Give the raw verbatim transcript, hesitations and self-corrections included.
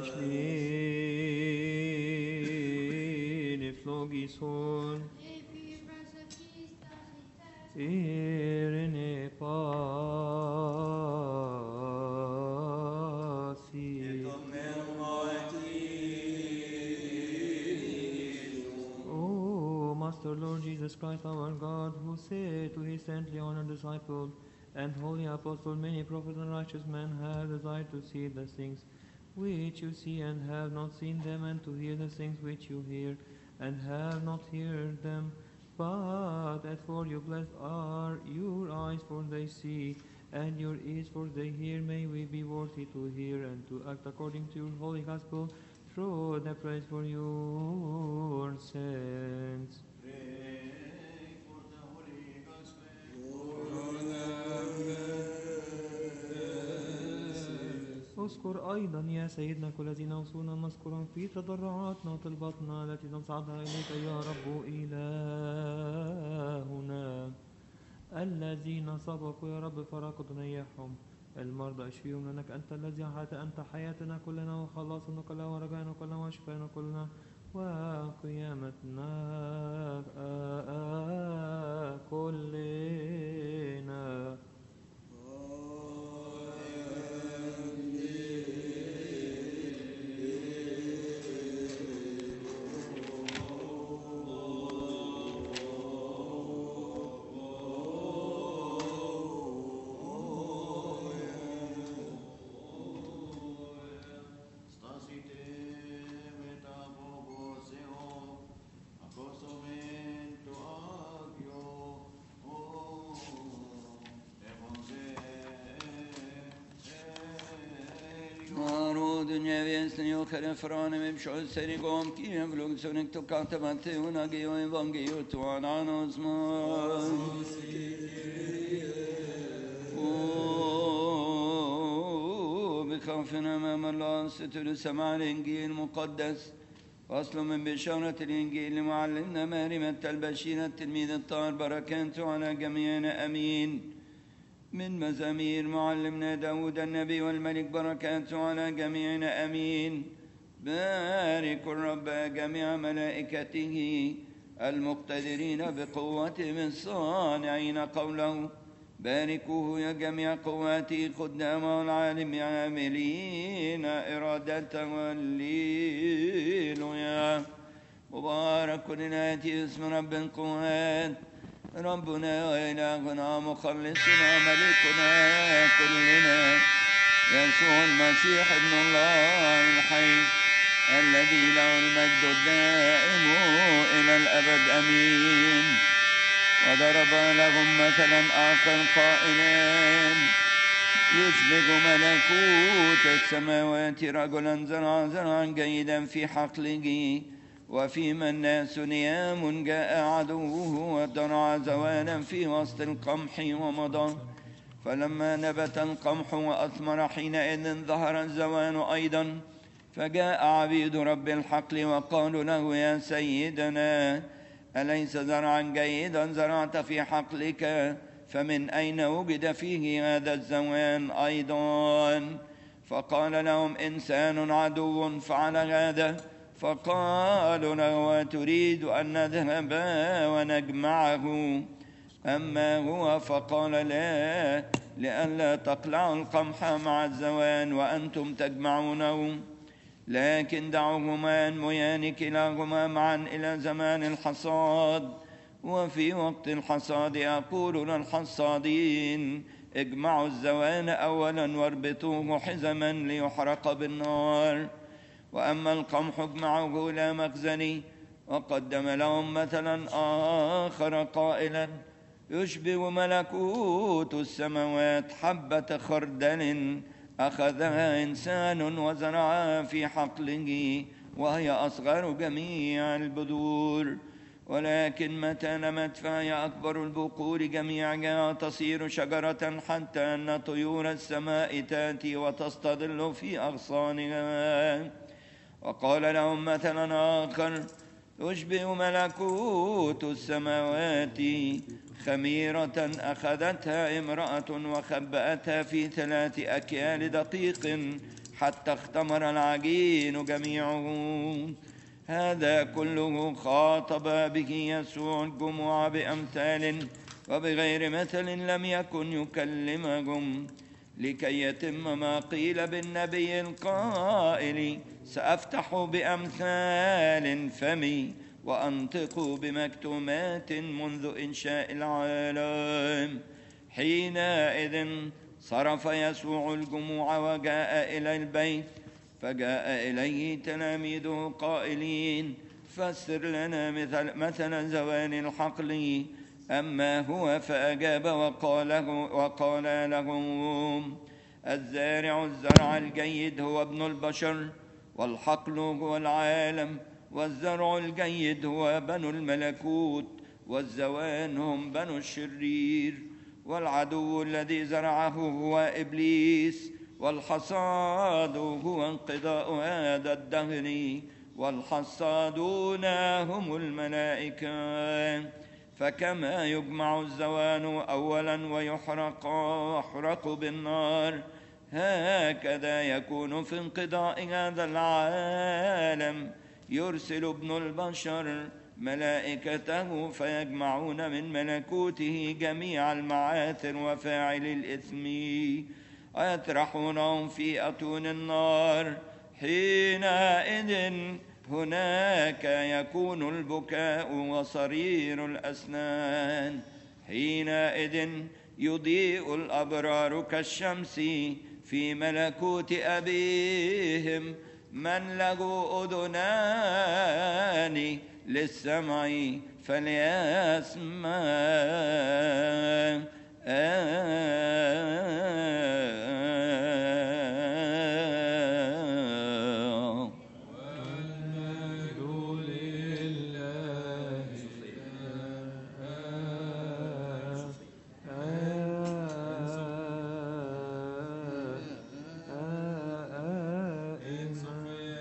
Flogison, Irene Pasi. O Master Lord Jesus Christ, our God, who said to his saintly honored disciple and holy apostle, many prophets and righteous men have desired to see the things which you see and have not seen them, and to hear the things which you hear and have not heard them. But as for you, blessed are your eyes, for they see, and your ears, for they hear. May we be worthy to hear and to act according to your holy gospel, through the praise for your saints. اذكر أيضا يا سيدنا كل الذين أوصونا مذكورا في تضرعاتنا وطلباتنا التي نصعدها إليك يا رب إلهنا. الذين سبقوا يا رب فراقوا تنيحهم، المرضى اشفيهم، لأنك أنت الذي أحييت، أنت حياتنا كلنا وخلاصنا كلنا ورجعنا كلنا وشفانا كلنا وقيامتنا كلنا. Kare frane me bshol seri gom ki evlog sonik to katamate unagi o evangelio to ananos ma o بخوفنا امام الله ستر سماع الانجيل المقدس فصل من بشارة الانجيل لمعلمنا مريم البشير التلميذ الطاهر بركاته على جميعنا امين. من مزامير معلمنا داود النبي والملك بركاته على جميعنا أمين. بارك الرب جميع ملائكته المقتدرين بقوته الصانعين قوله. باركوه يا جميع قواته خدامه العالم عاملين إرادته والليلويا. مبارك الآتي اسم رب القوات ربنا وإلهنا مخلصنا ملكنا كلنا يسوع المسيح ابن الله الحي الذي له المجد الدائم إلى الأبد أمين. وضرب لهم مثلا آخر قائلا يشبه ملكوت السماوات رجلا زرع زرعا جيدا في حقله وفيما الناس نيام جاء عدوه ودرع زوانا في وسط القمح ومضى. فلما نبت القمح وأثمر حينئذ ظهر الزوان أيضا. فجاء عبيد رب الحقل وقالوا له يا سيدنا أليس زرعا جيدا زرعت في حقلك؟ فمن أين وجد فيه هذا الزوان أيضا؟ فقال لهم إنسان عدو فعل هذا. فقالوا له تريد أن نذهب ونجمعه؟ أما هو فقال لا، لئلا تقلعوا القمح مع الزوان وأنتم تجمعونه، لكن دعوهما ينميان كلاهما معا إلى زمان الحصاد. وفي وقت الحصاد أقول للحصادين اجمعوا الزوان أولا واربطوه حزما ليحرق بالنار، وأما القمح اجمعوه إلى مخزني. وقدم لهم مثلا آخر قائلا يشبه ملكوت السماوات حبة خردل أخذها إنسان وزرعها في حقله وهي أصغر جميع البذور، ولكن متى نمت فهي أكبر البقول جميعها تصير شجرة حتى أن طيور السماء تأتي وتستظل في أغصانها. وقال لهم مثلا آخر يشبه ملكوت السماوات خميرة أخذتها امرأة وخبأتها في ثلاث أكيال دقيق حتى اختمر العجين جميعه. هذا كله خاطب به يسوع الجموع بأمثال وبغير مثل لم يكن يكلمهم، لكي يتم ما قيل بالنبي القائل: سأفتح بأمثال فمي وأنطق بمكتومات منذ إنشاء العالم. حينئذ صرف يسوع الجموع وجاء إلى البيت، فجاء إليه تلاميذه قائلين: فسر لنا مثل, مثل زوان الحقل. أما هو فأجاب وقال, وقال لهم: الزارع الزرع الجيد هو ابن البشر، والحقل هو العالم، والزرع الجيد هو بنو الملكوت، والزوان هم بنو الشرير. والعدو الذي زرعه هو إبليس، والحصاد هو انقضاء هذا الدهر، والحصادون هم الملائكة. فكما يجمع الزوان أولا ويحرق يحرق بالنار، هكذا يكون في انقضاء هذا العالم. يرسل ابن البشر ملائكته فيجمعون من ملكوته جميع المعاثر وفاعل الإثم، ويطرحونهم في أتون النار. حينئذ هناك يكون البكاء وصرير الأسنان. حينئذ يضيء الأبرار كالشمس في ملكوت أبيهم. من له أذنان للسمع فليسمع.